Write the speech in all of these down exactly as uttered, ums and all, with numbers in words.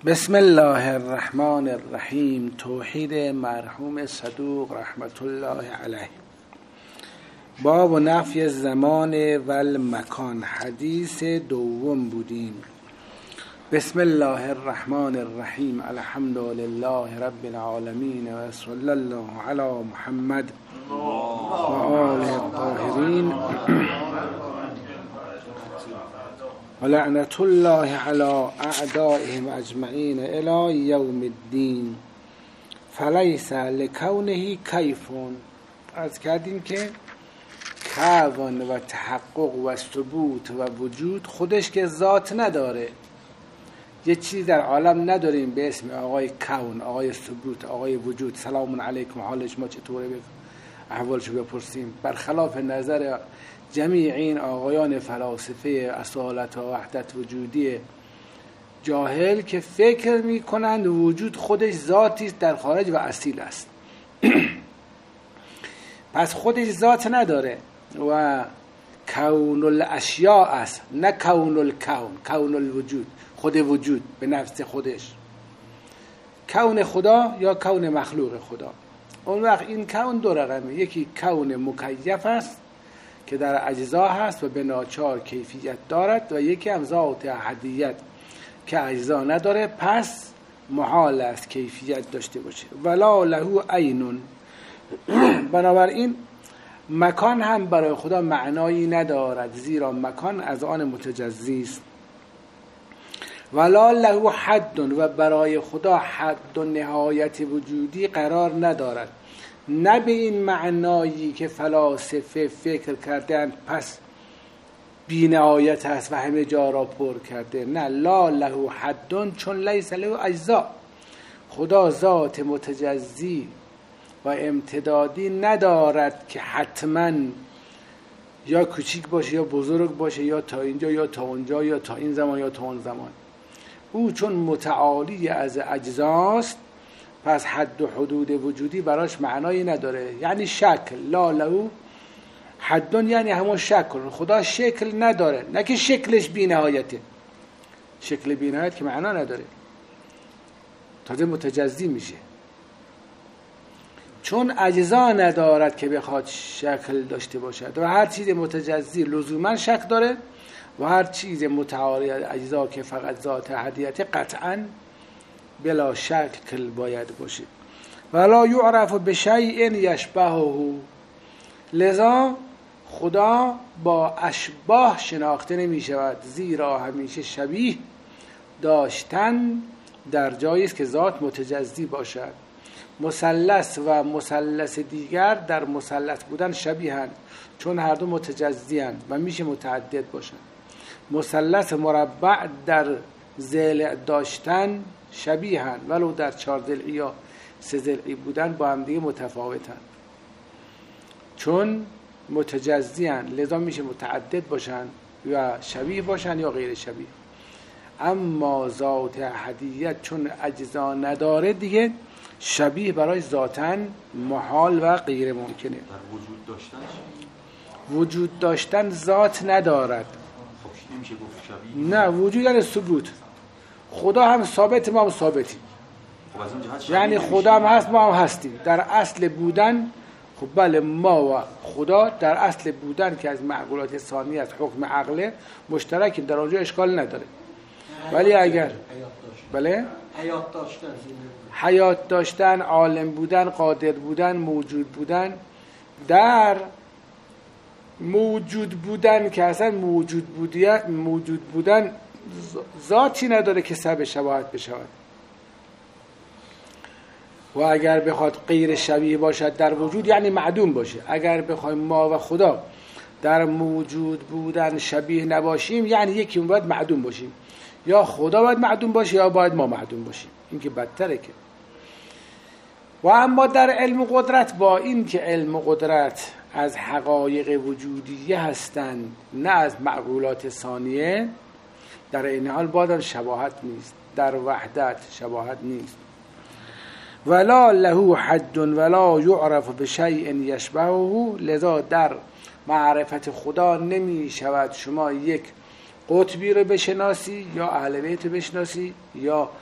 بسم الله الرحمن الرحیم. توحید مرحوم صدوق رحمت الله علیه. باب و نفی زمان و المکان. حدیث دوم بودیم. بسم الله الرحمن الرحیم. الحمد لله رب العالمین و صلی الله علی محمد و آله الطاهرین و لعنت الله علی اعدائهم اجمعین الی یوم الدین. فلیس لکونه کیفون. از کردیم که کون و تحقق و ثبوت و وجود خودش که ذات نداره. یه چیزی در عالم نداریم به اسم آقای کون، آقای ثبوت، آقای وجود. سلام علیکم، حالش ما چطوره؟ احوالشو بپرسیم. برخلاف نظر جمیع این آقایان فلاسفه اصالت و وحدت وجودی جاهل که فکر میکنند وجود خودش ذاتی در خارج و اصیل است. پس خودش ذات نداره و کون الاشیاء است، نه کون الکون، کون الوجود، خود وجود به نفس خودش. کون خدا یا کون مخلوق خدا. اون وقت این کون دو رقمه. یکی کون مکیف است که در اجزا هست و به ناچار کیفیت دارد، و یکی هم ذات احدیت که اجزا نداره، پس محال است کیفیت داشته باشه. ولا له عین. بنابراین مکان هم برای خدا معنایی ندارد، زیرا مکان از آن متجزی است. ولا له حد. و برای خدا حد و نهایت وجودی قرار ندارد، نه به این معنایی که فلاسفه فکر کردن پس بی نهایت است و همه جا را پر کرده. نه، لا له حد، چون لیس له اجزا. خدا ذات متجزی و امتدادی ندارد که حتما یا کوچیک باشه یا بزرگ باشه، یا تا اینجا یا تا اونجا یا تا این زمان یا تا اون زمان. او چون متعالی از اجزاست، پس حد و حدود وجودی براش معنایی نداره. یعنی شکل، لا له حد، یعنی همون شکل. خدا شکل نداره، نه که شکلش بی نهایته. شکل بی نهایت که معنا نداره، تازه متجزی میشه. چون اجزا ندارد که بخواد شکل داشته باشد، و هر چیز متجزی لزوما شکل داره، و هر چیز متعالی از اجزا که فقط ذات احدیت قطعاً بلا شکل باید باشه. ولا یعرف بشیء یشبهه. لذا خدا با اشباه شناخته نمی شود، زیرا همیشه شبیه داشتن در جایی است که ذات متجزی باشد. مثلث و مثلث دیگر در مثلث بودن شبیهند، چون هر دو متجزی‌اند و میشه متعدد باشند. مثلث مربع در ضلع داشتن شبیهند، ولو در چهار ضلعی یا سه ضلعی بودن با هم دیگه متفاوتند، چون متجزی‌اند. لذا میشه متعدد باشند یا شبیه باشند یا غیر شبیه. اما ذات احدیت چون اجزا نداره، دیگه شبیه برای ذاتاً محال و غیر ممکنه. در وجود داشتن وجود داشتن ذات ندارد. خب نمیشه گفت شبیه. نه، وجود یعنی ثبوت. خدا هم ثابت، ما هم ثابتیم. خب از اون جهت یعنی خدا هم هست، ما هم هستیم در اصل بودن. خب بله، ما و خدا در اصل بودن که از معقولات ثانی از حکم عقله مشترکیم، در اونجا اشکال نداره. ولی اگر بله حیات داشتن، حیات داشتن، عالم بودن، قادر بودن، موجود بودن، در موجود بودن که اصلا موجود بودن موجود بودن ذاتی نداره که سبب شباهت بشود. و اگر بخواد غیر شبیه باشد در وجود، یعنی معدوم باشه. اگر بخوایم ما و خدا در موجود بودن شبیه نباشیم، یعنی یکی باید معدوم باشیم، یا خدا باید معدوم باشه یا باید ما معدوم باشیم. این که بدتره که. و اما در علم قدرت، با این که علم قدرت از حقایق وجودیه هستند نه از معقولات ثانیه، در این حال بازم شباهت نیست. در وحدت شباهت نیست. ولا له حد ولا یعرف بشیء یشبهه. لذا در معرفت خدا نمی شود شما یک قطبی رو بشناسی یا اهل بیت رو بشناسی یا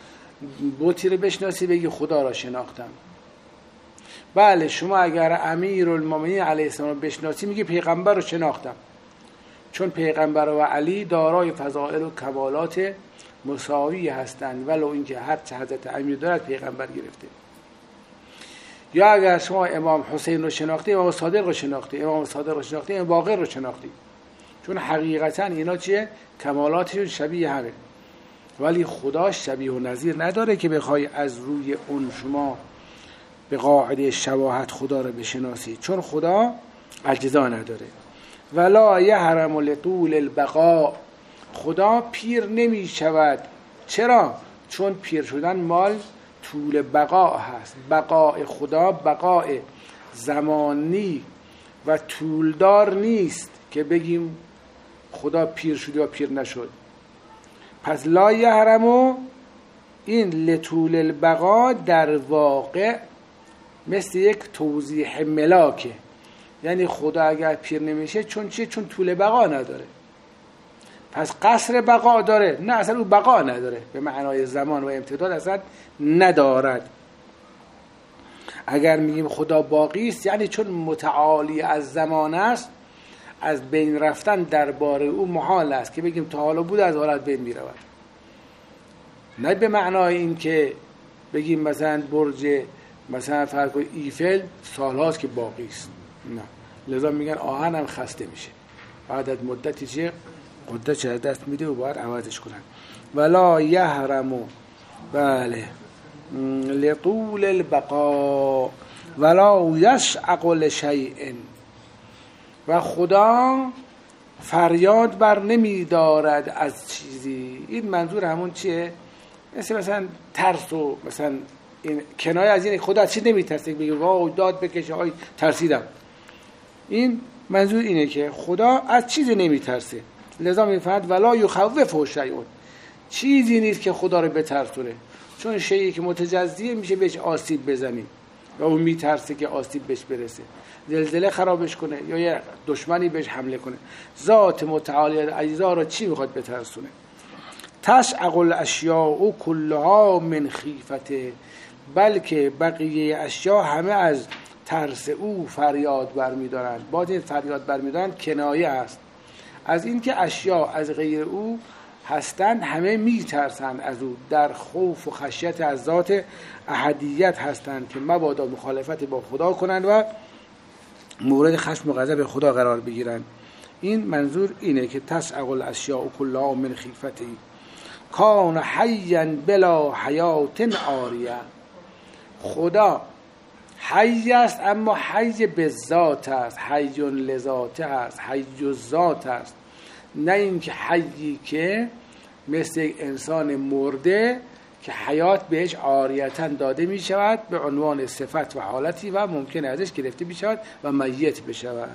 بتی رو بشناسی بگی خدا را شناختم. بله شما اگر امیرالمومنین علیه السلام رو بشناسی میگی پیغمبر رو شناختم، چون پیغمبر و علی دارای فضائل و کمالات مساوی هستند ولو اینکه هر چه حضرت امیر دارد پیغمبر گرفته. یا اگر شما امام حسین رو شناختی امام صادق رو شناختی، امام صادق رو شناختی امام باقر رو شناختی، چون حقیقتا اینا چیه؟ کمالاتشون شبیه همه، ولی خدا شبیه و نظیر نداره که بخوای از روی اون شما به قاعده شباهت خدا رو بشناسی، چون خدا اجزا نداره. ولا یحرم لطول البقاء، خدا پیر نمی شود. چرا؟ چون پیر شدن مال طول بقا هست. بقای خدا بقای زمانی و طولدار نیست که بگیم خدا پیر شد یا پیر نشد. پس لا یحرمو این لطول البقا در واقع مثل یک توضیح ملاکه، یعنی خدا اگر پیر نمیشه چون چیه؟ چون طول بقا نداره. پس قصر بقا داره؟ نه، اصلا او بقا نداره، به معنای زمان و امتداد اصلا ندارد. اگر میگیم خدا باقی است یعنی چون متعالی از زمان است، از بین رفتن درباره او محال است که بگیم تا حالا بود از حالت بین میرود. نه به معنای این که بگیم مثلا برج مثلا فرض کنید ایفل سالهاست که باقی است، نه. لذا میگن آهن هم خسته میشه، بعد از مدتی چه قدرتش از دست میده و باید عوضش کنن. ولا یحرمو بله لطول البقاء ولا یشعق لشیء، و خدا فریاد بر نمی دارد از چیزی. این منظور همون چیه؟ مثل مثلا ترس و مثلا این کنایه از این خدا از چی نمی ترسه بگه وای داد بکشه آی ترسیدم. این منظور اینه که خدا از چیزی نمی ترسه. لذا می فرد ولا یخوفه شیء، چیزی نیست که خدا رو بترسونه، چون شیئی که متجزیه میشه بهش آسیب بزنی یا اون می ترسه که آسیب بهش برسه، زلزله خرابش کنه یا یه دشمنی بهش حمله کنه. ذات متعالی اجزا رو چی میخواد بترسونه؟ تشعق الاشیاء کلها من خیفته، بلکه بقیه اشیا همه از ترس او فریاد برمیدارند. باز این فریاد برمیدارند کنایه است از این که اشیا از غیر او هستند، همه میترسند از او، در خوف و خشیت از ذات احدیت هستند که مبادا مخالفت با خدا کنند و مورد خشم و غضب خدا قرار بگیرند. این منظور اینه که تشعق الاشیاء کلها من خیفته کان حیا بلا حیات عاریه. خدا حی است اما حی به ذات است، حی لذاته است، حی ذات است، نه اینکه حیی که مثل یک انسان مرده که حیات بهش عاریتا داده می شود به عنوان صفت و حالتی و ممکن ازش گرفته می شود و میت بشود.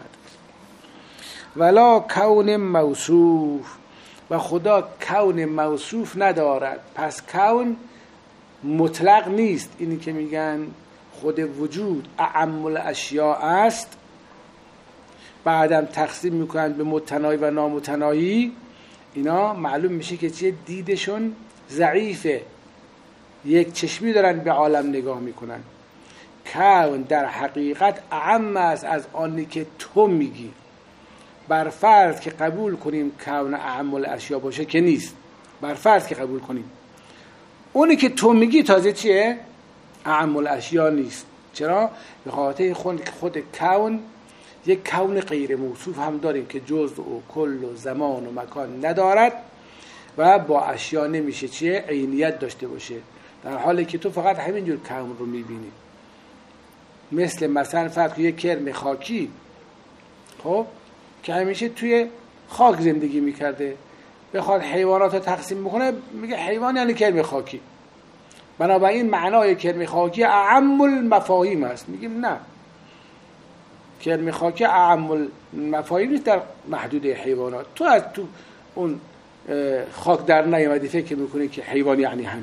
ولا کون موصوف، و خدا کون موصوف ندارد. پس کون مطلق نیست، اینی که میگن خود وجود اعم الاشیاء است، بعدم تقسیم میکنن به متناهی و نامتناهی. اینا معلوم میشه که چیه؟ دیدشون ضعیفه، یک چشمی دارن به عالم نگاه میکنن. کون در حقیقت اعم است از آنی که تو میگی. بر فرض که قبول کنیم کون اعم الاشیاء باشه که نیست، بر فرض که قبول کنیم اونی که تو میگی تازه چیه؟ اعم الاشیاء نیست. چرا؟ به خاطر خود خود کون یک کون غیر موصوف هم داریم که جزء و کل و زمان و مکان ندارد و با اشیاء نمیشه چیه؟ عینیت داشته باشه، در حالی که تو فقط همینجور کون رو میبینی. مثل مثلا فرض یک کرم خاکی، خب که همیشه توی خاک زندگی میکرده، بخواد حیوانات رو تقسیم بکنه میگه حیوان یعنی کرم خاکی. بنابراین معنای کرم خاکی اعم المفاهیم است. میگیم نه، کرم خاکی اعم المفاهیم نیست در محدود حیوانات. تو از تو اون خاک در نیامدی فکر میکنی که حیوان یعنی همین.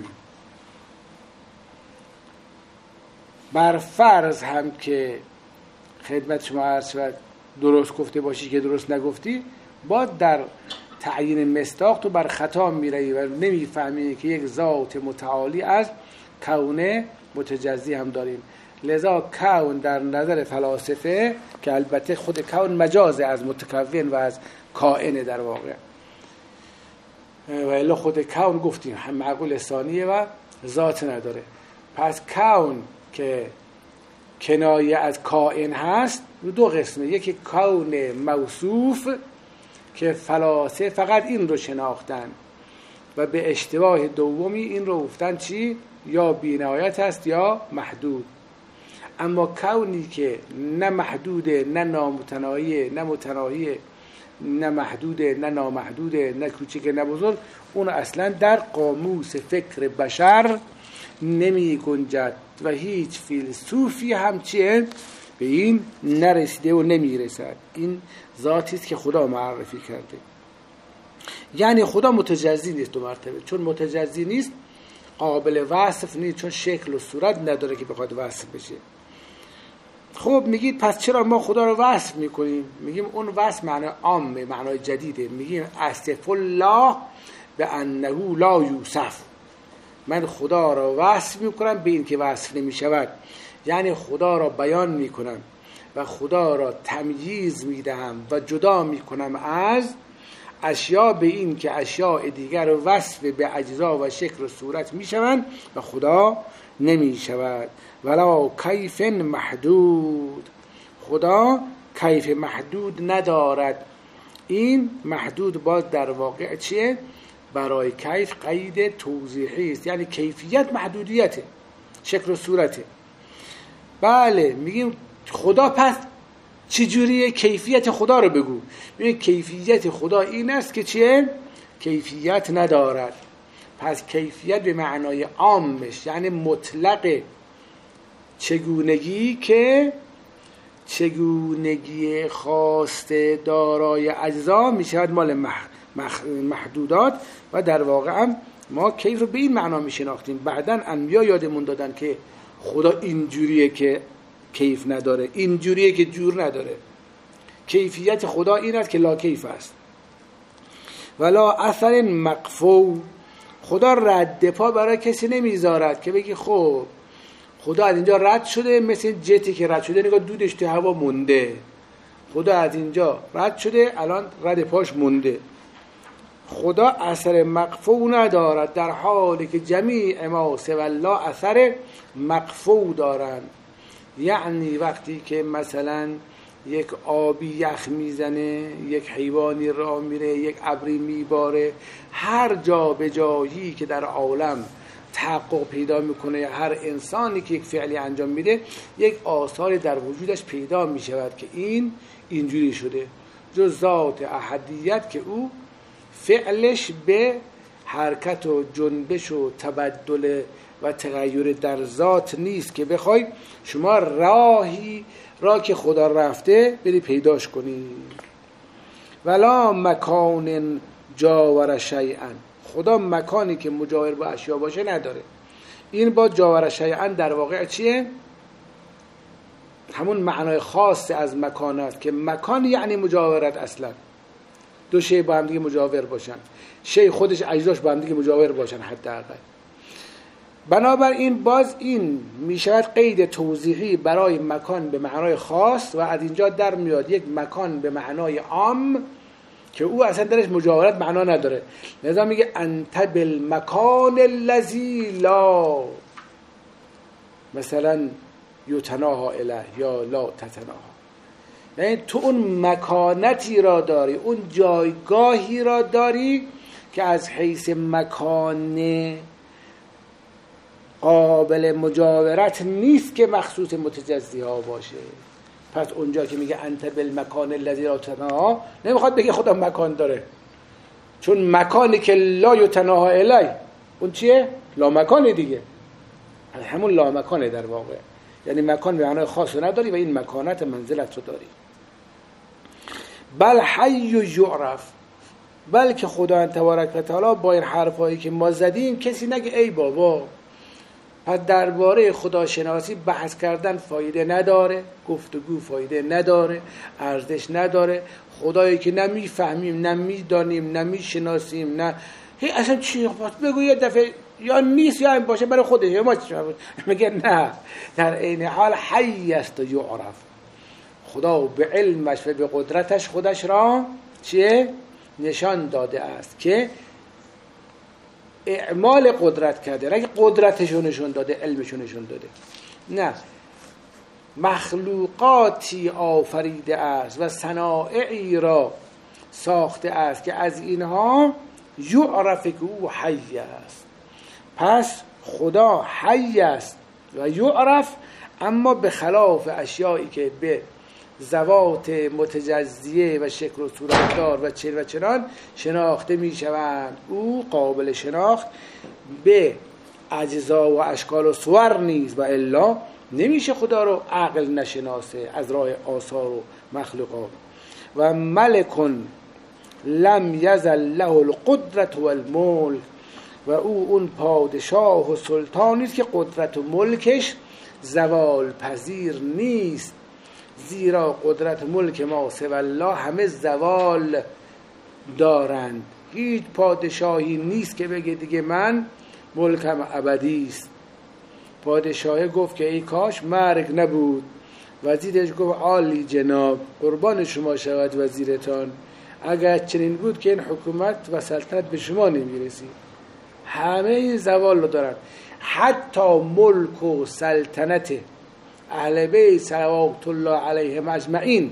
بر فرض هم که خدمت شما عرض شد درست گفته باشی که درست نگفتی، باز در تعیین مصداق تو بر خطا میری و نمیفهمی که یک ذات متعالی از کون متجزی هم داریم. لذا کون در نظر فلاسفه، که البته خود کون مجازه از متکون و از کائن در واقع، و الا خود کون گفتیم هم معقول ثانیه و ذات نداره. پس کون که کنایه از کائن هست دو قسمه، یکی کون موصوف که فلاسفه فقط این رو شناختن و به اشتباه دومی این رو گفتن چی؟ یا بی‌نهایت است یا محدود. اما کونی که نه محدوده نه نامتناهیه نه متناهیه نه محدوده نه نامحدوده نه کوچک نه بزرگ، اون اصلا در قاموس فکر بشر نمی گنجد و هیچ فیلسوفی هم چیه به این نرسیده و نمی رسد. این ذاتی است که خدا معرفی کرده. یعنی خدا متجزی نیست دو مرتبه، چون متجزی نیست قابل وصف نیست، چون شکل و صورت نداره که بخواد وصف بشه. خب میگید پس چرا ما خدا رو وصف میکنیم؟ میگیم اون وصف معنای عامه، معنای جدیده. میگیم اصف الله به انه لا یوصف، من خدا را وصف میکنم به این که وصف نمیشود، یعنی خدا را بیان میکنم و خدا را تمییز میدهم و جدا میکنم از اشیاء به این که اشیاء دیگر وصف به اجزا و شکل و صورت میشوند و خدا نمیشود. ولا کیف محدود، خدا کیف محدود ندارد. این محدود باز در واقع چیه؟ برای کیف قید توضیحی است، یعنی کیفیت محدودیته، شکل و صورته. بله میگیم خدا پس چجوریه؟ کیفیت خدا رو بگو. میگیم کیفیت خدا این است که چیه؟ کیفیت ندارد. پس کیفیت به معنای عامش یعنی مطلق چگونگی، که چگونگی خواسته دارای اجزا میشود مال مح... مح... محدودات، و در واقع هم ما کیف رو به این معنا میشناختیم. بعدن انبیا یادمون دادن که خدا اینجوریه که کیف نداره، اینجوریه که جور نداره. کیفیت خدا این است که لا کیف است. ولا اثر مقفو، خدا رد پا برای کسی نمیذارد که بگی خب خدا از اینجا رد شده، مثل جتی که رد شده نگاه دودش تو هوا مونده، خدا از اینجا رد شده الان رد پاش مونده. خدا اثر مقفو ندارد، در حالی که جمیع ما سوی الله اثر مقفو دارند. یعنی وقتی که مثلا یک آبی یخ میزنه، یک حیوانی راه میره، یک ابری میباره، هر جا به جایی که در عالم تحقق پیدا میکنه، هر انسانی که یک فعلی انجام میده یک آثاری در وجودش پیدا میشود که این اینجوری شده، جز ذات احدیت که او فعلش به حرکت و جنبش و تبدل و تغییر در ذات نیست که بخوای شما راهی را که خدا رفته بری پیداش کنی. ولا مکان جاور شیئا، خدا مکانی که مجاور با اشیا باشه نداره. این با جاور شیئا در واقع چیه؟ همون معنای خاص از مکان است که مکان یعنی مجاورت. اصلا دو شی با هم دیگه مجاور باشن، شی خودش اجزاش با هم دیگه مجاور باشن حداقل. بنابراین باز این میشود قید توضیحی برای مکان به معنای خاص، و از اینجا در میاد یک مکان به معنای عام که او اصلا درش مجاورت معنا نداره. لذا میگه انت بالمکان الذی لا مثلا یتناها الیه یا لا تتناها، یعنی تو اون مکانتی را داری، اون جایگاهی را داری که از حیث مکان قابل مجاورت نیست که مخصوص متجزی ها باشه. پس اونجا که میگه انت بالمکان الذی لا تتناها نمیخواد بگه خدا مکان داره، چون مکانی که لا یتناها الی اون چیه؟ لا مکان دیگه، همون لا مکانه در واقع، یعنی مکان به معنای خاص رو نداری و این مکانت منزلت رو داری. بل حی یعرف، بلکه خدا تبارک و تعالی با این حرفایی که ما زدیم کسی نگه ای بابا پس درباره خداشناسی بحث کردن فایده نداره، گفتگو فایده نداره، ارزش نداره. خدایی که نمیفهمیم، نمیدانیم، نمیشناسیم، نه هی اصلا چی بگو یه دفعه یا نیست یا این باشه برای خودش یا ما میگه نه، در عین حال حی است و یعرف. خدا به علمش و به قدرتش خودش را چیه؟ نشان داده است که اعمال قدرت کرده، نه قدرتشو نشون داده، علمشو نشون داده. نه، مخلوقاتی آفریده است و صنایعی را ساخته است که از اینها یعرف که او حی است. پس خدا حی است و یعرف، اما به خلاف اشیایی که به ذوات متجزیه و شکل و صورتدار و چر و چران شناخته می شوند، او قابل شناخت به اجزا و اشکال و صور نیست، و الا نمیشه خدا رو عقل نشناسه از راه آثار و مخلوقات. و ملکن لم یزل له القدرت و الملک، و او اون پادشاه و سلطانی است که قدرت و ملکش زوال پذیر نیست، زیرا قدرت ملک ما سوی الله همه زوال دارند. هیچ پادشاهی نیست که بگه دیگه من ملکم ابدی است. پادشاه گفت که ای کاش مرگ نبود، وزیرش گفت عالی جناب، قربان شما شود وزیرتان، اگر چنین بود که این حکومت و سلطنت به شما نمیرسید. همه این زوال رو دارن. حتی ملک و سلطنت اهل بیت صلوات الله علیهم اجمعین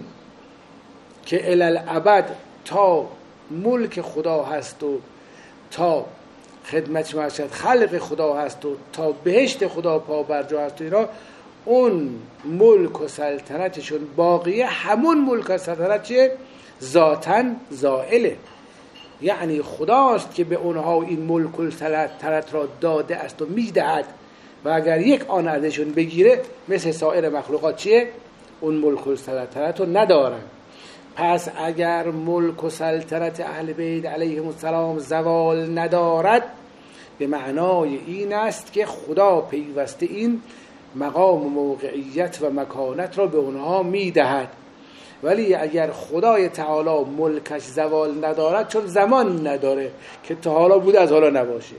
که الی الابد تا ملک خدا هست و تا خدمت شما شد خلق خدا هست و تا بهشت خدا پا برجا هست و اینا، اون ملک و سلطنتشون باقیه، همون ملک و سلطنت چه؟ ذاتاً زائله. یعنی خداست که به اونها این ملک و سلطنت را داده است و میدهد، و اگر یک آن ازشون بگیره مثل سایر مخلوقات چیه؟ اون ملک و سلطنت رو ندارن. پس اگر ملک و سلطنت اهل بیت علیهم السلام زوال ندارد، به معنای این است که خدا پیوسته این مقام و موقعیت و مکانت را به اونها میدهد. ولی اگر خدای تعالی ملکش زوال ندارد، چون زمان نداره که تا حالا بوده از حالا نباشه.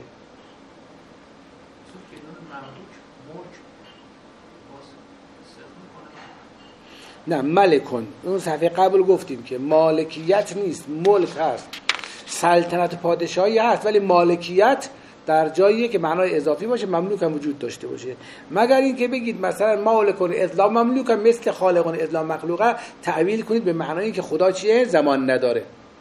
نه، ملکون، اون صفحه قبل گفتیم که مالکیت نیست، ملک هست. سلطنت و پادشاهی هست، ولی مالکیت در جاییه که معنای اضافی باشه، مملوک هم وجود داشته باشه. مگر این که بگید مثلا مالکون اذلا مملوک هم مثل خالقون اذلا مخلوقه، تعویل کنید به معنای این که خدا چیه؟ زمان نداره.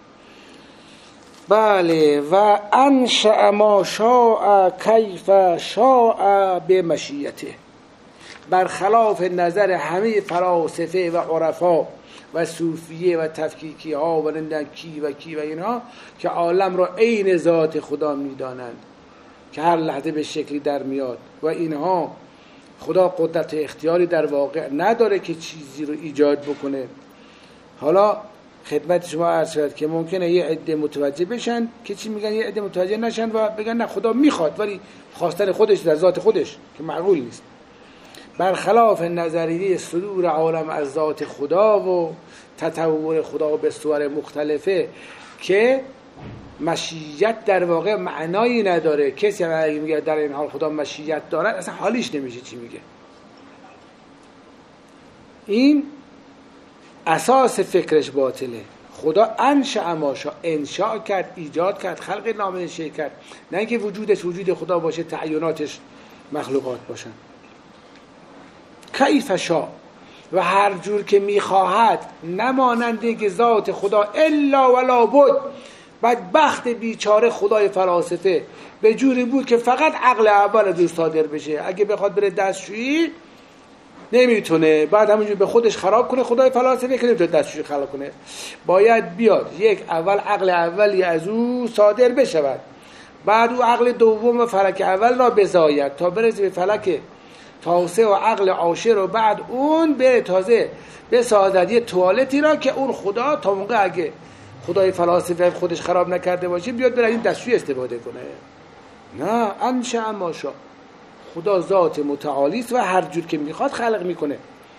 بله. و انشأ ما شاء کیف شاء به مشیته، برخلاف نظر همه فلاسفه و عرفا و صوفیه و تفکیکی ها و نندن کی و کی و اینها که عالم را عین ذات خدا میدانند که هر لحظه به شکلی در میاد، و اینها خدا قدرت اختیاری در واقع نداره که چیزی رو ایجاد بکنه. حالا خدمت شما عرض شد که ممکنه یه عده متوجه بشن که چی میگن، یه عده متوجه نشن و بگن نه خدا میخواد، ولی خواستن خودش در ذات خودش که معقول نیست. برخلاف نظریه صدور عالم از ذات خدا و تطور خدا به صور مختلفه که مشیت در واقع معنایی نداره. کسی اگه میگه در این حال خدا مشیت دارد، اصلا حالیش نمیشه چی میگه. این اساس فکرش باطله. خدا انشأ ما شاء، انشاء کرد، ایجاد کرد، خلق نامنشأ کرد، نه اینکه وجودش وجود خدا باشه، تعیناتش مخلوقات باشن. کیف شاء، و هر جور که میخواهد، نمانند که ذات خدا الا ولا بد. بدبخت بیچاره خدای فلاسفه به جوری بود که فقط عقل اول از صادر بشه. اگه بخواد بره دستشویی نمیتونه، بعد همونجور به خودش خراب کنه. خدای فلاسفه که نمیتونه دستشویی خراب کنه، باید بیاد یک اول عقل اولی از او صادر بشود، بعد او عقل دوم و فلک اول را بزاید تا برسه به فلک تاسه و عقل عاشر، و بعد اون بره تازه بسازد یه توالتی را که اون خدا تا موقع اگه خدای فلاسفه خودش خراب نکرده باشه بیاد بره این دستشویی استفاده کنه. نه، انشأ ما شاء، خدا ذات متعالی است و هر جور که میخواد خلق میکنه.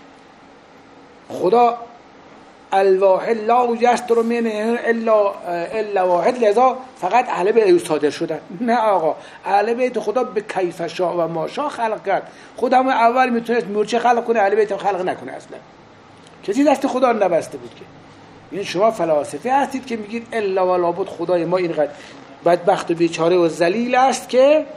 خدا الواحد لا یصدر منه الا الا واحد، لذا فقط اهل بیت صادر شدن. نه آقا، اهل بیت خدا به کیف شاء و ما شاء خلق کرد. خدا هم اول میتونست مورچه خلق کنه، اهل بیت خلق نکنه، اصلا کسی دست خدا رو نبسته بود که. این شما فلاسفه هستید که میگید الا و لابد خدای ما اینقدر بدبخت و بیچاره و ذلیل است که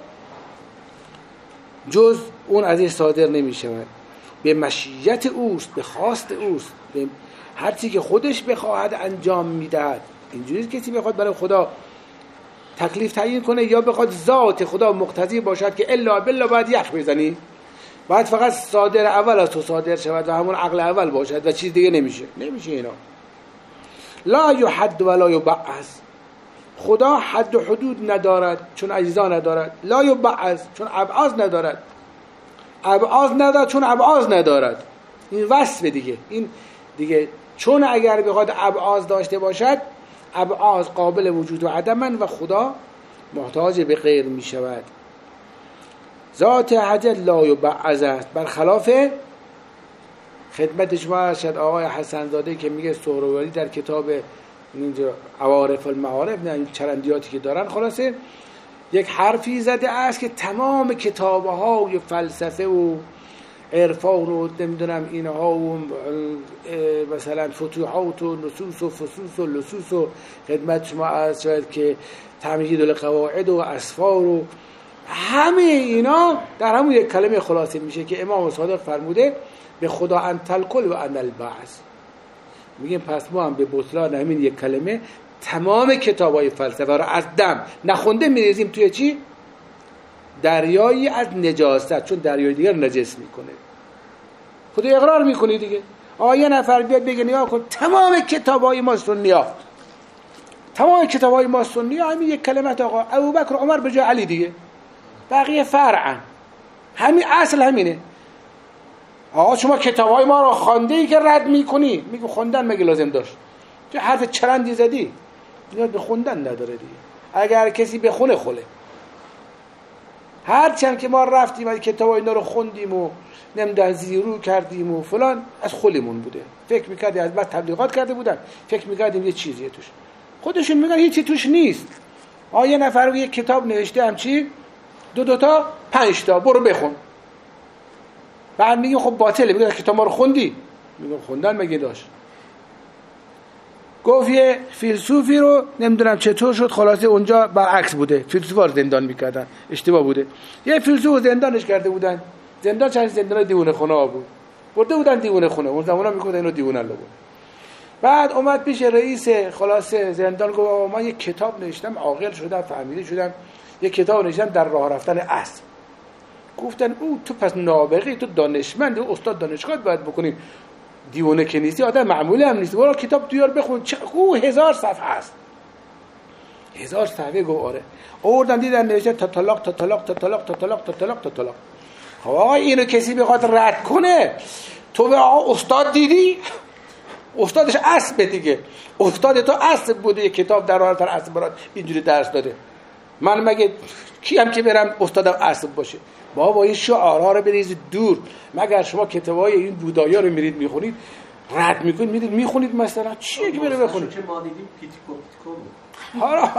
جز اون از این صادر نمیشود. به مشیت اوست، به خواست اوست، به هر چی که خودش بخواهد انجام میدهد. اینجوری کسی بخواد برای خدا تکلیف تعیین کنه یا بخواد ذات خدا مقتضی باشد که الا بالله باید یخ بزنی، باید فقط صادر اول از تو صادر شود و همون عقل اول باشد و چیز دیگه نمیشه. نمیشه اینا. لا یحد ولا یبعث، خدا حد و حدود ندارد چون اجزا ندارد. لا یبعث چون ابعاض ندارد. ابعاض ندارد چون ابعاض ندارد. این وصف دیگه. این دیگه چون اگر بخواد ابعاض داشته باشد، ابعاض قابل وجود و عدمن و خدا محتاج به غیر می شود. ذات حجت لا یبعث است، برخلاف خدمت شما شد آقای حسن زاده که میگه سهروردی در کتاب اینجا عوارف المعارف، نه این چرندیاتی که دارن، خلاصه یک حرفی زده است که تمام کتاب‌های فلسفه و عرفان و نمیدونم اینها و مثلا فتوحات و نصوص و فصوص و لصوص و خدمت شما عرض شد که تمهید القواعد و اسفار و همه اینا در همون یک کلمه خلاصه میشه که امام صادق فرموده به خدا انت الکل و انا البعث. میگیم پس ما هم به بطلان همین یک کلمه تمام کتابای فلسفه رو از دم نخونده میریزیم توی چی؟ دریایی از نجاست، چون دریای دیگر نجس میکنه. خدا اقرار میکنی دیگه. آقا یه نفر بیاد بگه نگاه کن تمام کتابای ما سنی‌ها، تمام کتابای ما سنی‌ها همین یک کلمت آقا ابوبکر عمر به جای علی دیگه، بقیه فرعن، همین اصل همینه. آقا شما کتابای ما رو خوانده ای که رد میکنی؟ میگه خوندن مگه لازم داشت؟ چه حرف چرندی زدی؟ نیاز به خوندن نداره دیگه. اگر کسی بخونه خله. هرچند که ما رفتیم و کتاب اینا رو خوندیم و نمیدونم زیرو کردیم و فلان، از خودمون بوده. فکر میکردیم از بعد تبلیغات کرده بودن، فکر میکردیم یه چیزیه توش. خودشون میگن هیچی توش نیست. آ یه نفر یه کتاب نوشته هم چی؟ دو دوتا پنج تا برو بخون. بعد میگه خب باطله. میگه کتاب ما رو خوندی؟ میگه خوندن مگه داشت؟ گفت یه فیلسوفی رو نمیدونم چطور شد، خلاصه اونجا برعکس بوده، فیلسوفا رو زندان میکردن، اشتباه بوده. یه فیلسوف زندانش کرده بودن، زندان چند زندان دیوونه خونه بود، برده بودن دیوونه خونه، اون زمانا میگفتن اینو دیوونه بود. بعد اومد پیش رئیس خلاصه زندان گفت من یه کتاب نوشتم، عاقل شدم، فهمیده شدم، یه کتاب نوشتم در راه رفتن اسب. گفتن او تو پس نابغه، تو دانشمند، استاد دانشگاه باید بکنیم، دیوانه که نیستی، آدم معمولی هم نیستی، برو کتاب دیار بخون. چه او هزار صفحه است، هزار صفحه. گفت آره. آوردن دیدن نوشته تا طلاق تا طلاق تا طلاق تا طلاق تا طلاق تا طلاق. خب آقا اینو کسی بخواد رد کنه، تو به آقا استاد دیدی؟ استادش اسب دیگه، استاد تو اسب بوده، یک کتاب در حال تر اسب برات اینجوری درس داده. من مگه کیم که برم استادم اسب باشه؟ بابا این شعارها رو بریزید دور. مگر شما کتابای این بودایا رو میرید میخونید، رد میکنید میرید میخونید، مثلا چیه که بره بخونید؟ که ما دیدیم پیتیکو پیتیکو بود. حالا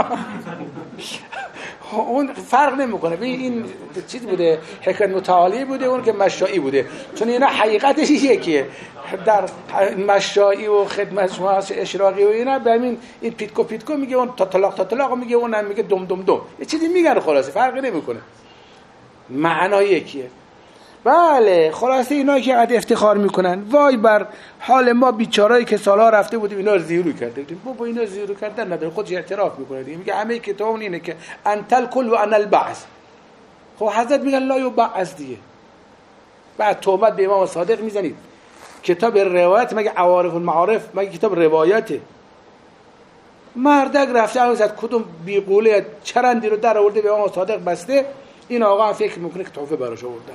اون فرق نمیکنه. ببین این چیز بوده، حکمت متعالی بوده، اون که مشائی بوده، چون اینا حقیقتش یکیه. در مشائی و خدمت شما اشراقی و اینا به همین این پیتکو پیتکو میگه، اون تا طلاق تا طلاق میگه، اونم میگه دم دم دم، یه چیزی میگن، خلاصه فرقی نمیکنه، معنا یکیه. بله خلاصه اینا که قد افتخار میکنن، وای بر حال ما بیچارهایی که سالها رفته بودیم اینا رو زیرو کرده بودیم. بابا اینا زیرو کردن نداره، خودش اعتراف میکنه دیگه، میگه همه کتاب اینه که انت الکل و انا البعث. خب حضرت میگن لا یبعث دیگه. بعد تهمت به امام صادق میزنید، کتاب روایت مگه عوارف المعارف مگه کتاب روایته؟ مردک رفته از کدوم بیقوله چرندی رو در آورده به امام صادق بسته، این آقا هم فکر میکنه که تحفه براش آورده.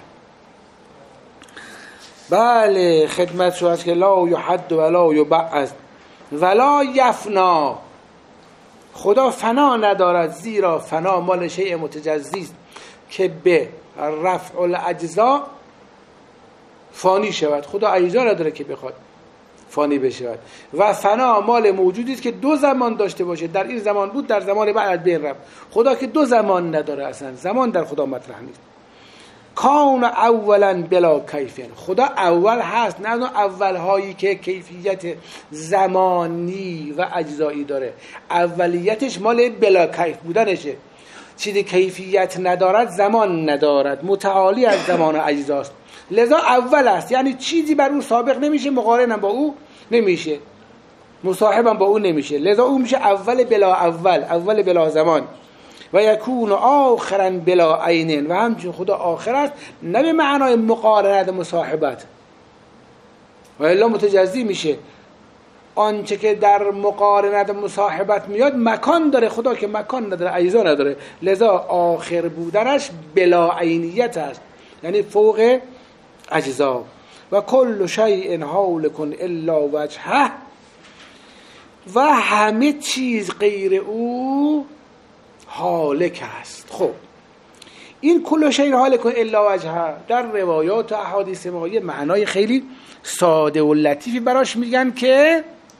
بله خدمت شو هست که لا یحد ولا یبعث ولا یفنا، خدا فنا ندارد، زیرا فنا مال شیء متجزی است که به رفع الاجزا فانی شود. خدا اجزا نداره که بخواد فانی بشود. و فنا مال موجودی است که دو زمان داشته باشه، در این زمان بود، در زمان بعد بین رفت. خدا که دو زمان نداره، اصلا زمان در خدا مطرح نیست. کان اولا بلا کیفین، خدا اول هست، نه اول هایی که کیفیت زمانی و اجزایی داره. اولیتش مال بلا کیف بودنشه. چیزی کیفیت ندارد زمان ندارد، متعالی از زمان و اجزاست، لذا اول است. یعنی چیزی بر اون سابق نمیشه، مقارنم با او نمیشه، مصاحبم با او نمیشه، لذا او میشه اول بلا اول، اول بلا زمان. و یکون آخرا بلا عین، و همچنین خدا آخر است، نه به معنای مقارنت مصاحبت، و الا متجزی میشه. آنچه که در مقارنت مصاحبت میاد مکان داره، خدا که مکان نداره، اجزا نداره، لذا آخر بودنش بلا عینیت است، یعنی فوق اجزا. و کل شیء هالک الا وجهه، و همه چیز غیر او هالک است. خب این کل شیء هالک الا وجهه در روایات و احادیث ما یه معنای خیلی ساده و لطیفی براش میگن که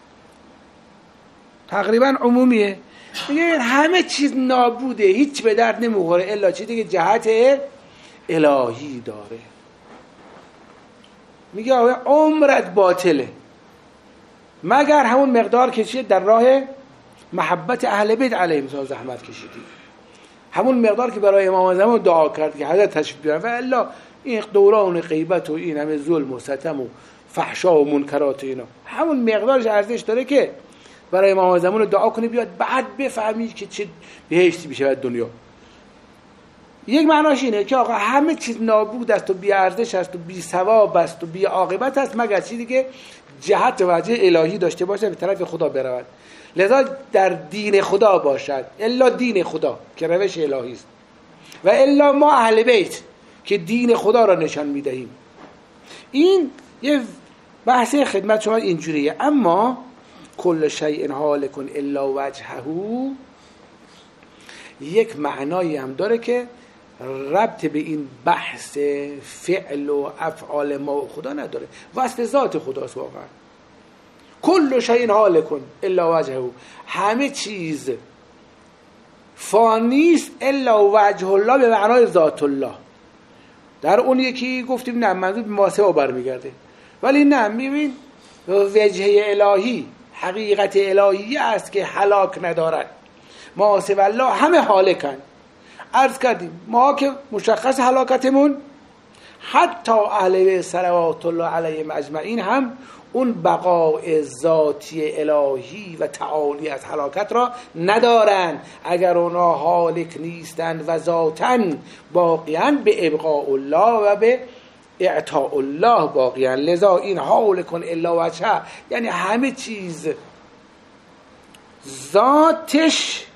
تقریبا عمومیه. میگه همه چیز نابوده، هیچ به درد نمیخوره الا چیزی که جهت الهی داره. میگه عمرت باطله مگر همون مقدار که در راه محبت اهل بیت علیهم السلام زحمت کشیدی، همون مقدار که برای امام زمان دعا کرد که حضرت تشریف بیارن، و الا این دوران غیبت و این همه ظلم و ستم و فحشا و منکرات و اینا، همون مقدارش ارزش داره که برای امام زمان دعا کنی بیاد، بعد بفهمی که چه بهشتی میشه در دنیا. یک معناش اینه که آقا همه چیز نابود است و بی ارزش است و بی ثواب است و بی عاقبت است مگر چیزی که جهت و وجه الهی داشته باشه، به طرف خدا برود، لذا در دین خدا باشد، الا دین خدا که روش الهی است، و الا ما اهل بیت که دین خدا را نشان میدهیم. این یه بحث خدمت شما اینجوریه. اما کل شیء هالک الا وجهه یک معنایی هم داره که ربط به این بحث فعل و افعال ما و خدا نداره، وصف ذات خداست. واقعا کل شیء هالک الا وجهه، همه چیز فانیست الا وجه الله به معنای ذات الله. در اون یکی گفتیم نه منظور به ماسه برمیگرده، ولی نه، میبین وجه الهی حقیقت الهی است که هلاک ندارد. ماسه الله همه هالکن. عرض کردیم ما که مشخص هلاکتمون، حتی اهل بیت صلوات الله علیهم اجمعین هم اون بقای ذاتی الهی و تعالی از هلاکت را ندارن. اگر اونا هالک نیستند و ذاتن باقیان به ابقاء الله و به اعطاء الله باقیان، لذا این هالک الا وجهه یعنی همه چیز ذاتش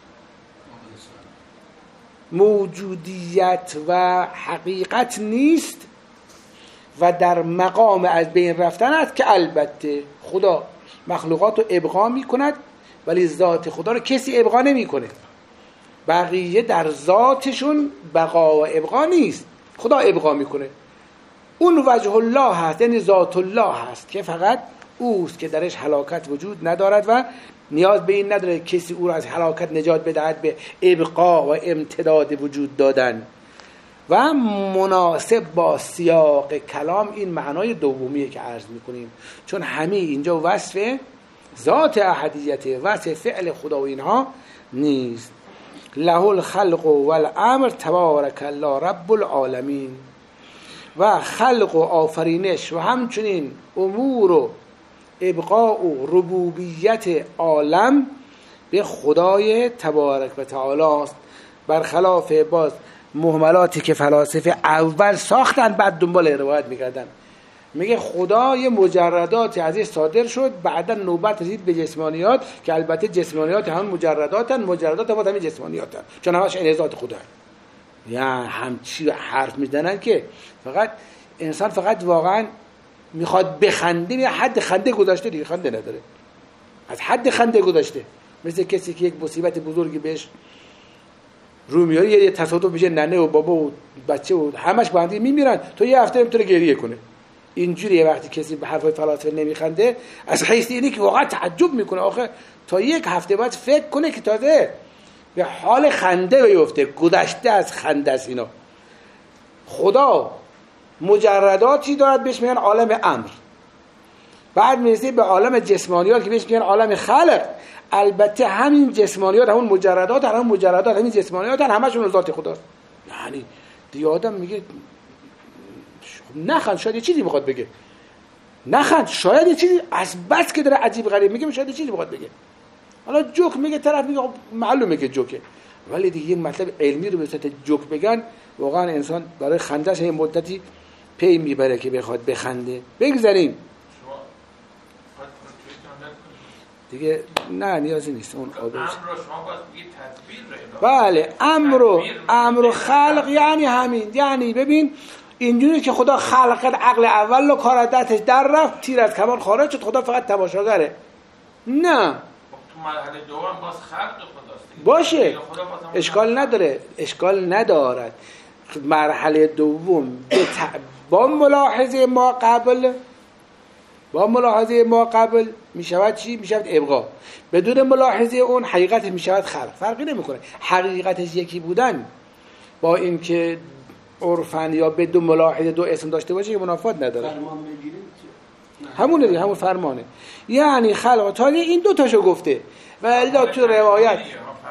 موجودیت و حقیقت نیست و در مقام از بین رفتن است، که البته خدا مخلوقات رو ابقا می کند ولی ذات خدا رو کسی ابقا نمی کنه. بقیه در ذاتشون بقا و ابقا نیست، خدا ابقا می کنه. اون وجه الله هست، یعنی ذات الله هست که فقط اوست که درش هلاکت وجود ندارد و نیاز به این نداره کسی او را از هلاکت نجات بدهد به ابقا و امتداد وجود دادن. و مناسب با سیاق کلام این معنای دومیه که عرض میکنیم، چون همه اینجا وصف ذات احدیت، وصف فعل خدا و اینها نیست. له الخلق والامر تبارک الله رب العالمین. و خلق و آفرینش و همچنین امور و ابقاء و ربوبیت عالم به خدای تبارک و تعالی است، برخلاف باز مهملاتی که فلاسفه اول ساختن بعد دنبال روایت میکردن. میگه خدا یه مجرداتی ازش صادر شد، بعدا نوبت رسید به جسمانیات که البته جسمانیات هم مجرداتن، مجردات هم همین جسمانیاتن، چون همش این ذات خدا. یا همچی حرف میزنن که فقط انسان فقط واقعا میخواد بخنده، یا حد خنده گذاشته دیگه، خنده نداره، از حد خنده گذاشته. مثل کسی که یک مصیبت بزرگی بهش رومی‌ها یه تصادف میشه، ننه و بابا و بچه و همش با هم دیگه میمیرن، تو یه هفته نمیتونه گریه کنه. اینجوریه وقتی کسی به حرفای فلاسفه نمیخنده، از حیث اینی که واقعا تعجب میکنه، آخه تا یک هفته بعد فکر کنه که تازه به حال خنده بیفته، گذشته از خنده است. اینا خدا مجرداتی دارد بهش میگن عالم امر، بعد میرسه به عالم جسمانیات که بهش میگن عالم خلق. البته همین جسمانیات، همون مجردات، همون مجردات همین جسمانیات همشون ذات خداست. یعنی دیگه آدم میگه نخند، شاید یه چیزی بخواد بگه، نخند، شاید یه چیزی از بس که داره عجیب غریب میگه شاید یه چیزی بخواد بگه. حالا جوک میگه، طرف میگه معلومه که جوکه، ولی دیگه یک مطلب علمی رو به صورت جوک بگن، واقعا انسان برای خنده‌اش یه مدتی پی میبره که بخواد بخنده. بگذاریم دیگه، نه نیازی نیست اون آبش. امر رو شما باید بگید تدبیر رو. بله، امر و امر و خلق یعنی همین. یعنی ببین اینجوری که خدا خلق کرد، عقل اول و کار دستش در رفت، تیر از کمان خارج شد، خدا فقط تماشاگره. نه، تو مرحله دوم باز خلق خداست باشه، اشکال نداره، اشکال ندارد. مرحله دوم با ملاحظه ما قبل، با ملاحظه ما قبل میشود چی؟ میشود ابقا. بدون ملاحظه اون حقیقت میشود خلق. فرقی نمیکنه حقیقتش یکی بودن با این که عرفن یا بدون ملاحظه دو اسم داشته باشه که منافات نداره. فرمان بگیریم همونه دیگه، همون فرمانه. یعنی خلق تا این دو تاشو گفته و الا تو روایت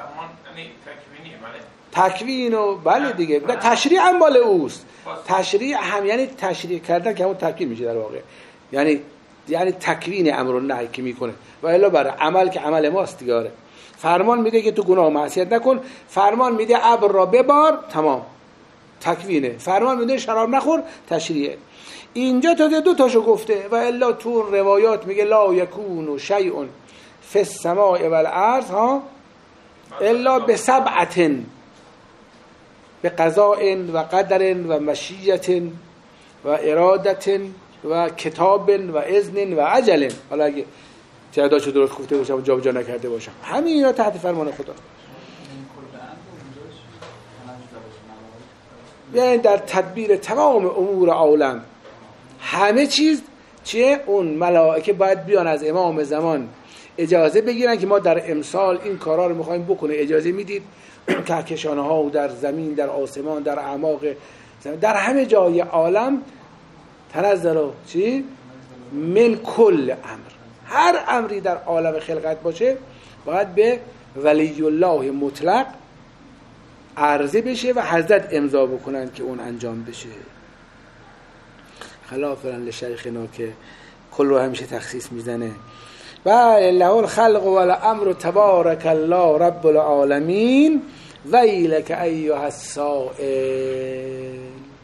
تکوین و بله دیگه تشریع هم مال اوست. تشریع هم یعنی تشریع کردن که همون تکوین میشه در واقع، یعنی یعنی تکوین امر و نهی که میکنه و الا برای عمل که عمل ماست دیگه. آره، فرمان میده که تو گناه و معصیت نکن، فرمان میده ابر را ببار، تمام، تکوینه. فرمان میده شراب نخور، تشریعه. اینجا تا دو تاشو گفته و الا تو روایات میگه لا یکون شیء فی السماء والارض ها الا بسبعة، به قضاء و قدر و مشیة و اراده و کتاب و اذن و عجل. حالا اگه تعدادشو درست گفته باشم جا جا نکرده باشم، همین اینا تحت فرمان خدا. یعنی در تدبیر تمام امور عالم همه چیز چیه؟ اون ملائکه باید بیان از امام زمان اجازه بگیرن که ما در امسال این کارا رو میخوایم بکنه. اجازه میدید کهکشانه ها و در زمین، در آسمان، در اعماق زمین، در همه جای عالم تنزل چی؟ من کل امر، هر امری در عالم خلقت باشه باید به ولی الله مطلق عرضه بشه و حضرت امضا بکنن که اون انجام بشه. خلاف لشیخنا که کل رو همیشه تخصیص میزنه. و له الخلق و الامر تبارک الله رب العالمین ویلک ایها السائل.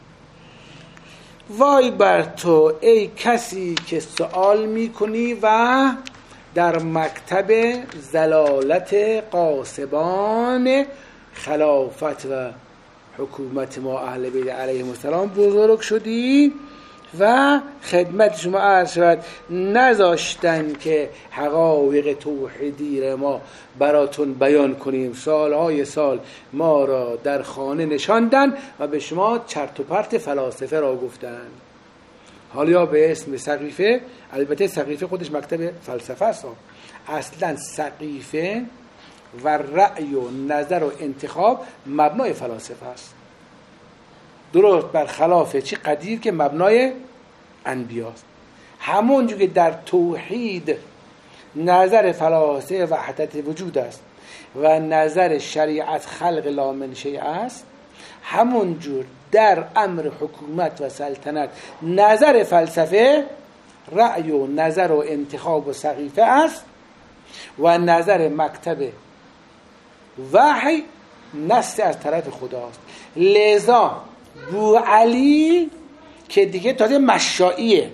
وای بر تو ای کسی که سوال میکنی و در مکتب زلالت قاسبان خلافت و حکومت ما اهل بیت علیهم السلام بزرگ شدی و خدمت شما عرض شد نذاشتن که حقایق توحیدی ما براتون بیان کنیم. سالهای سال ما را در خانه نشاندن و به شما چرت و پرت فلاسفه را گفتن. حالا به اسم سقیفه، البته سقیفه خودش مکتب فلسفه است، اصلا سقیفه و رأی و نظر و انتخاب مبنای فلاسفه است، درست برخلاف چی قدیر که مبنای انبیاست. همونجور که در توحید نظر فلاسفه وحدت وجود است و نظر شریعت خلق لا من شیء است، همونجور در امر حکومت و سلطنت نظر فلسفه رأی و نظر و انتخاب و سقیفه است و نظر مکتب وحی نص از طرف خداست. لذا بو علی که دیگه تازه مشاییه،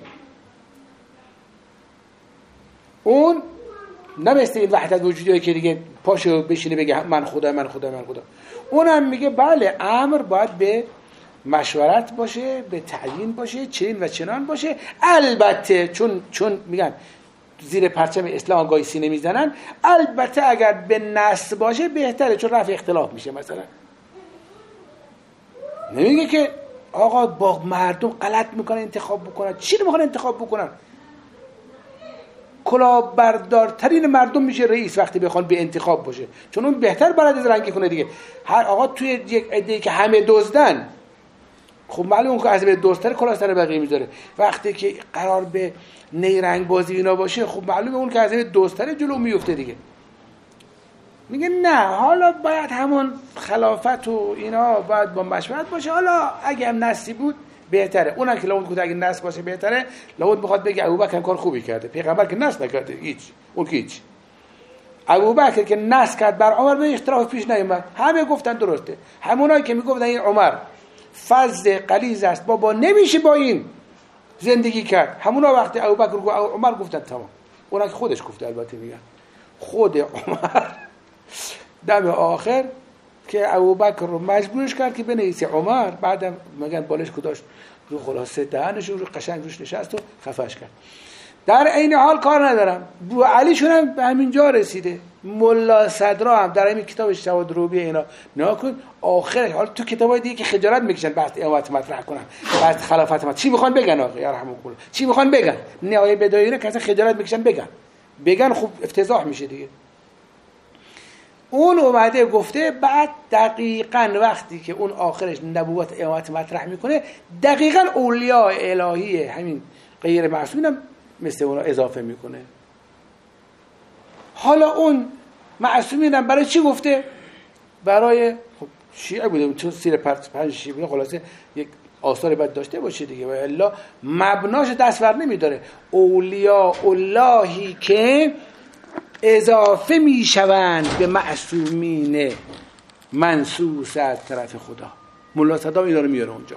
اون نمیسته این وحدت وجودی که دیگه پاشو بشینه بگه من خدا من خدا من خدا. اونم میگه بله امر باید به مشورت باشه، به تعیین باشه، چنین و چنان باشه. البته چون چون میگن زیر پرچم اسلام گاهی سینه میزنن، البته اگر به نص باشه بهتره چون رفع اختلاف میشه. مثلا نمیگه که آقا با مردم غلط میکنن انتخاب بکنن. چی رو میخوان انتخاب بکنن؟ کلاهبردارترین مردم میشه رئیس وقتی بخوان به انتخاب باشه، چون اون بهتر بلد از رنگی کنه دیگه. هر آقا توی یک عده‌ای که همه دزدن، خب معلومه که از به دزدتر کلاه سر بقیه میذاره. وقتی که قرار به نیرنگ بازی اینا باشه، خب معلومه اون که از به دزدتر جلو میفته دیگه. میگه نه، حالا باید همون خلافت و اینا باید با مشورت باشه. حالا اگه هم نسی بود بهتره. اونم که لابد که اگه نس باشه بهتره، لابد میخواد بگه ابوبکر کار خوبی کرده، پیغمبر که نس نکرده هیچ، اون که هیچ. ابوبکر که نس کرد بر عمر به اختلاف پیش نیومد، همه گفتن درسته. همونایی که میگفتن این عمر فز غلیظ است، بابا نمیشه با این زندگی کرد، همونا وقتی ابوبکر و عمر گفتن تمام. اونا که خودش گفته، البته میگن خود عمر دم آخر که ابوبکر رو مجبورش کرد که بنویسه عمر، بعدم میگن بالش کداشت رو خلاصه دهنش رو قشنگ روش نشست و خفش کرد. در عین حال کار ندارم، بو علیشون هم به همین جا رسیده. ملا صدرا هم در این کتابش جواد روبی اینا ناکن آخرش، حالا تو کتابای دیگه که خجالت میکشن بحث امامت مطرح کنن، بحث خلافت مطرح، چی میخوان بگن آقا یرحمکم الله، چی میخوان بگن؟ نهایه بدایره که اصلا خجالت میکشن بگن بگن خوب افتضاح میشه دیگه. اون اومده گفته بعد دقیقاً وقتی که اون آخرش نبوت امامت مطرح میکنه، دقیقاً اولیاء الهی همین غیر معصومین هم مثل اونا اضافه میکنه. حالا اون معصومین هم برای چی گفته؟ برای خب شیعه بوده، چون سیر پنج شیعه بوده، خلاصه یک آثار باید داشته باشه دیگه، و الا مبناش دستور نمیداره. اولیاء اللهی که اضافه میشوند به معصومین منصوص از طرف خدا. ملا صدام اینا رو میاره اونجا.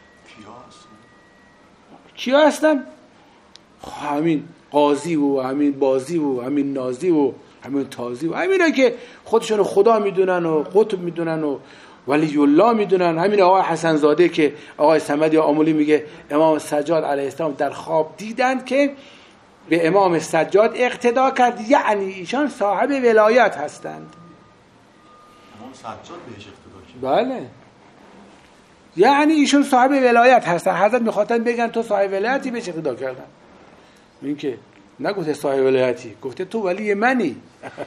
کیا هستن؟ همین قاضی و همین بازی و همین نازی و همین تازی و همینا که خودشون خدا میدونن و قطب میدونن و ولی الله میدونن. همین آقای حسن زاده که آقای صمدی آملی میگه امام سجاد علیه السلام در خواب دیدند که به امام سجاد اقتدا کرد، یعنی ایشان صاحب ولایت هستند. امام سجاد بهش اقتدا کرد؟ بله، یعنی ایشون صاحب ولایت هستن. حضرت میخواستن بگن تو صاحب ولایتی، بهش اقتدا کردن. این که نگفته صاحب ولایتی، گفته تو ولی منی.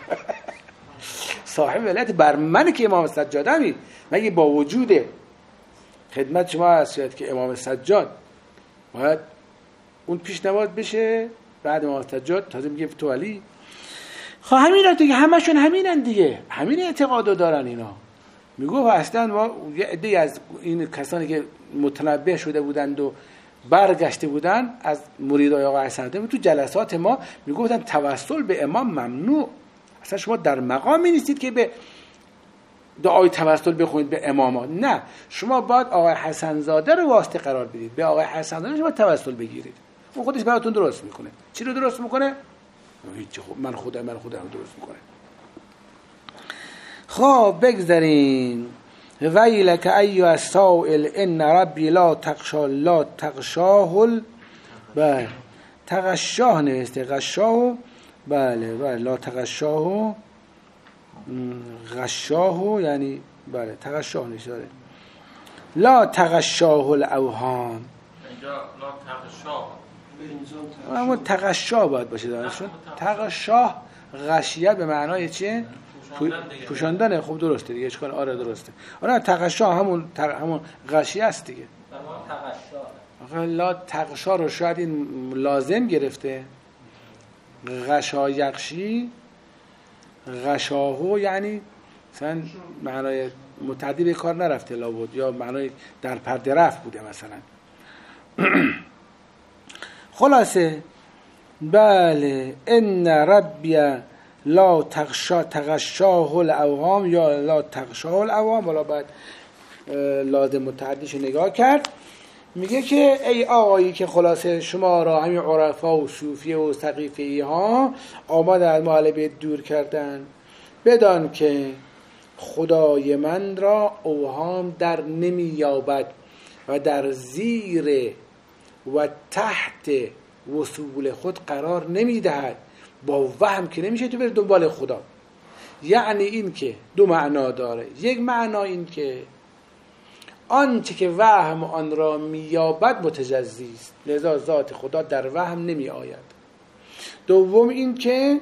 صاحب ولایت بر من که امام سجادمی. مگه با وجود خدمت شما هست که امام سجاد باید اون پیشنهاد بشه بعد امام سجاد تازه میگه تو ولی؟ خب همین دیگه، همشون همینن دیگه، همین اعتقادو دارن اینا. میگه اصلا ما یه عده‌ای از این کسانی که متنبه شده بودند و برگشته بودن از مریدای آقا حسن تو جلسات ما میگفتن توسل به امام ممنوع، اصلا شما در مقامی نیستید که به دعای توسل بخونید به اماما. نه، شما باید آقای حسن زاده رو واسطه قرار بدید، به آقای حسن زاده شما توسل بگیرید، اون خودش براتون درست میکنه. چی رو درست میکنه؟ هیچ. خب من خودم من خودم رو درست میکنه. خب بگذارین. ویلک ایها السائل ان ربی لا تغشا لا تغشاه ال بله تغشاه نوشته غشاه، بله بله لا تغشاه غشاه یعنی بله تغشاه نوشته لا تغشاه الاوهام. اینجا لا تغشاه اما تغشا باید باشه دانشون. تغشاه غشیت به معنای چیه؟ پوشاندنه. خوب درسته دیگه، اشکال آره درسته. آره تغشا همون تر... همون غشیه است دیگه. آخه لا تغشا رو شاید این لازم گرفته. غشا یغشی غشاهو یعنی مثلا معنای متعدی به کار نرفته لابد، یا معنای در پرده رفت بوده مثلا. خلاصه بله ان ربی لا تغشا تغشاه الاوهام یا لا تغشاه الاوهام، ولا بعد لازم متعدیش نگاه کرد. میگه که ای آقایی که خلاصه شما را همین عرفا و صوفیه و سقیفه‌ای ها آماده از مطالبه دور کردن، بدان که خدای من را اوهام در نمی یابد و در زیر و تحت وصول خود قرار نمی دهد. با وهم که نمیشه تو بری دنبال خدا. یعنی این که دو معنا داره. یک معنا این که آنچه که وهم آن را مییابد متجزی است، لذا ذات خدا در وهم نمی آید. دوم این که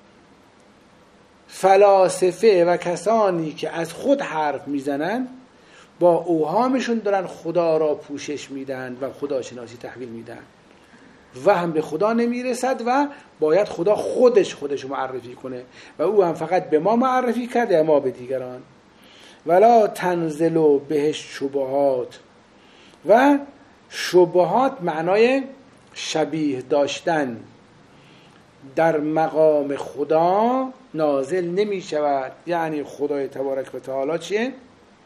فلاسفه و کسانی که از خود حرف میزنن با اوهامشون دارن خدا را پوشش میدن و خداشناسی تحویل میدن، وهم به خدا نمیرسد و باید خدا خودش خودش معرفی کنه و او هم فقط به ما معرفی کرده، ما به دیگران. ولا تنزل بهش شبهات، و شبهات معنای شبیه داشتن، در مقام خدا نازل نمی شود. یعنی خدای تبارک و تعالی چیه؟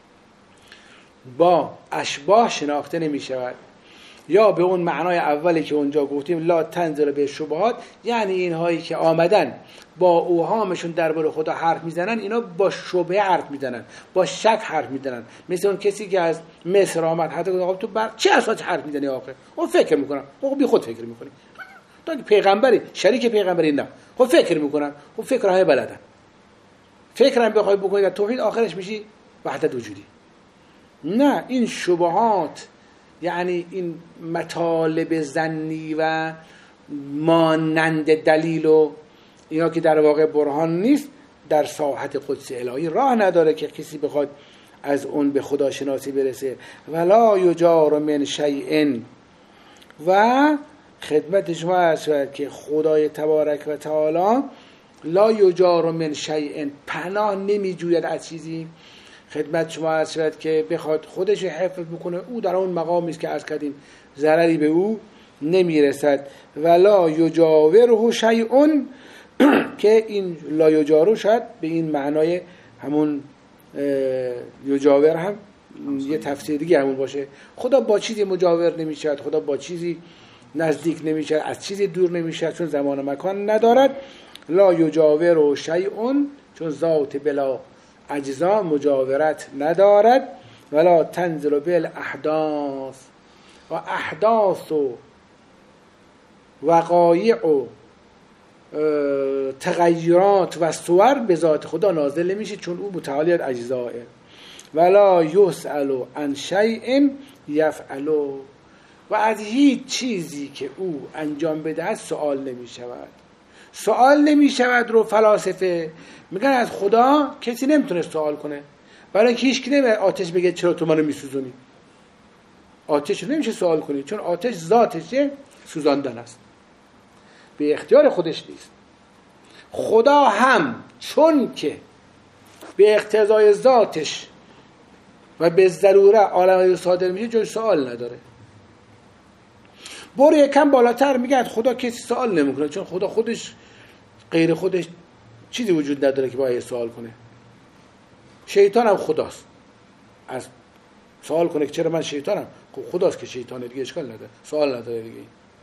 با اشباه شناخته نمی شود. یا به اون معنای اولی که اونجا گفتیم لا تنزل به شبهات، یعنی اینهایی که آمدن با اوهامشون درباره خدا حرف میزنن، اینا با شبهه حرف میزنن، با شک حرف میزنن. مثل اون کسی که از مصر آمد، حتی گفت آقا تو بر چه اساس حرف میزنی آخه؟ اون فکر میکنن. آقا بی خود فکر میکنی. تو که پیغمبری، شریک پیغمبری، نه خب فکر میکنن. خب فکرهای بلدن. فکر هم بخوای بکنی در توحید آخرش میشی وحدت وجودی. نه، این شبهات یعنی این مطالب ظنی و مانند دلیل و اینا که در واقع برهان نیست، در ساحت قدس الهی راه نداره که کسی بخواد از اون به خدا شناسی برسه. ولا یجار من شیء، و خدمت شما هست که خدای تبارک و تعالی لا یجار من شیء، پناه نمی جوید از چیزی. خدمت شما عرض شد که بخواد خودش حفظ بکنه، او در اون مقامی است که عرض کردیم ضرری به او نمیرسد. ولا یجاوره شیء، که این لا یجاره شد به این معنای همون یجاور هم یه تفسیر دیگه همون باشه. خدا با چیزی مجاور نمیشد، خدا با چیزی نزدیک نمیشد، از چیزی دور نمیشد، چون زمان و مکان ندارد. لا یجاوره شیء، چون ذات بلا اجزا مجاورت ندارد. ولا تنزل بالاحداث، و احداث و وقایع و تغییرات و صور به ذات خدا نازل نمیشه، چون او متعالی از اجزاه. ولا یسأل عن شیء یفعل، و از هیچ چیزی که او انجام بده سوال نمی شود. سوال نمی شود رو فلاسفه میگن از خدا کسی نمیتونه سوال کنه، برای اینکه هیچ کی نمیاد آتش بگه چرا تو منو میسوزونی. آتش رو نمیشه سوال کنی، چون آتش ذاتشه سوزاندن است، به اختیار خودش نیست. خدا هم چون که به اقتضای ذاتش و به ضروره عالم صادر میشه، جای سوال نداره. برو یکم بالاتر میگن خدا کسی سوال نمیکنه، چون خدا خودش غیر خودش چیزی وجود نداره که باید سوال کنه. شیطان هم خداست، از سوال کنه که چرا من شیطانم، خب خداست که شیطانه دیگه، اشکال نداره، سوال نداره دیگه.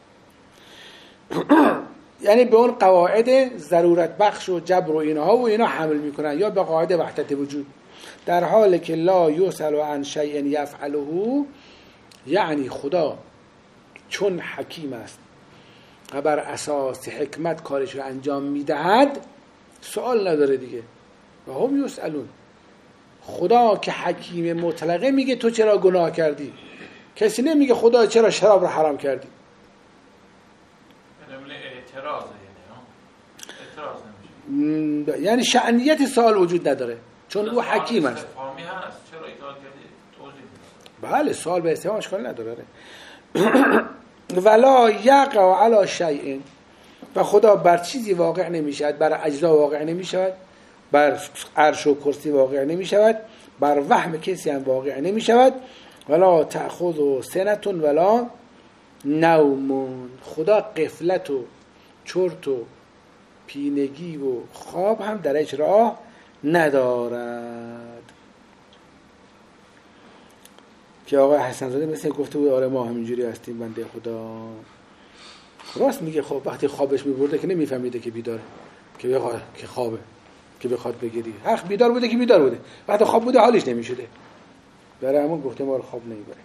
یعنی به اون قواعد ضرورت بخش و جبر و اینها و اینا حمل میکنن، یا به قواعد وحدت وجود، در حالی که لا یسأل عن شیء یفعله، یعنی خدا چون حکیم است و بر اساس حکمت کارش رو انجام میدهد سوال نداره دیگه. و هم یسألون، خدا که حکیم مطلقه میگه تو چرا گناه کردی، کسی نمیگه خدا چرا شراب رو حرام کردی. اعتراض اعتراض نمیشه، یعنی شأنیت سوال وجود نداره، چون او حکیم است. استفهامی هست، چرا اعتراض کردی توضیح بده. بله، سوال به استفهام اشکال نداره. ولا یقع علی شیء، و خدا بر چیزی واقع نمی شود، بر اجزا واقع نمی شود، بر عرش و کرسی واقع نمی شود، بر وهم کسی هم واقع نمی شود. ولا تأخذ سنة ولا نوم، خدا غفلت و چرت و پینگی و خواب هم درش راه ندارد. که آقای حسن زاده مثل گفته بود آره ما همینجوری هستیم بنده خدا. راست میگه، خب وقتی خوابش میبرده که نمیفهمیده که بیداره، که بخواد که خوابه، که بخواد بگیری. حق بیدار بوده که بیدار بوده، وقتی خواب بوده حالش نمیشده. برای همون گفته ما رو خواب نمیبره.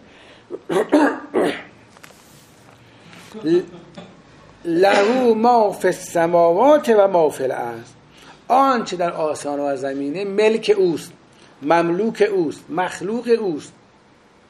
له ما فی السماوات و ما فی الارض، آنچه در آسمان و زمینه ملک اوست، مملوک اوست، مخلوق اوست.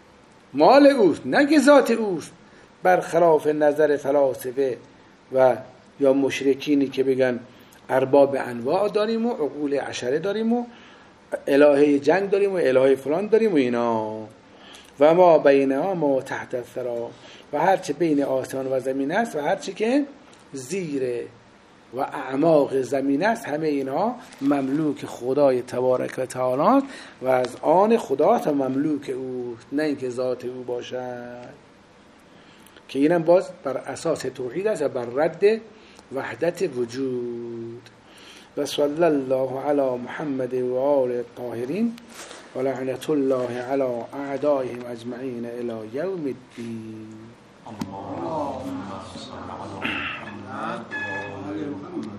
مال اوست، نه که ذات اوست، برخلاف نظر فلاسفه و یا مشرکینی که بگن ارباب انواع داریم و عقول عشره داریم و الهه جنگ داریم و الهه فلان داریم و اینا. و ما بینها ما تحت الثری، و هرچه بین آسمان و زمین است و هرچه که زیر و اعماق زمین است، همه اینها مملوک خدای تبارک و تعالی و از آن خدا تا مملوک او، نه اینکه ذات او باشد. که اینم باز بر اساس توحید است و بر رد وحدت وجود. و صلی الله علی محمد و آل الطاهرین و لعنت الله علی اعدائهم اجمعین الی یوم الدین. اللهم صل على محمد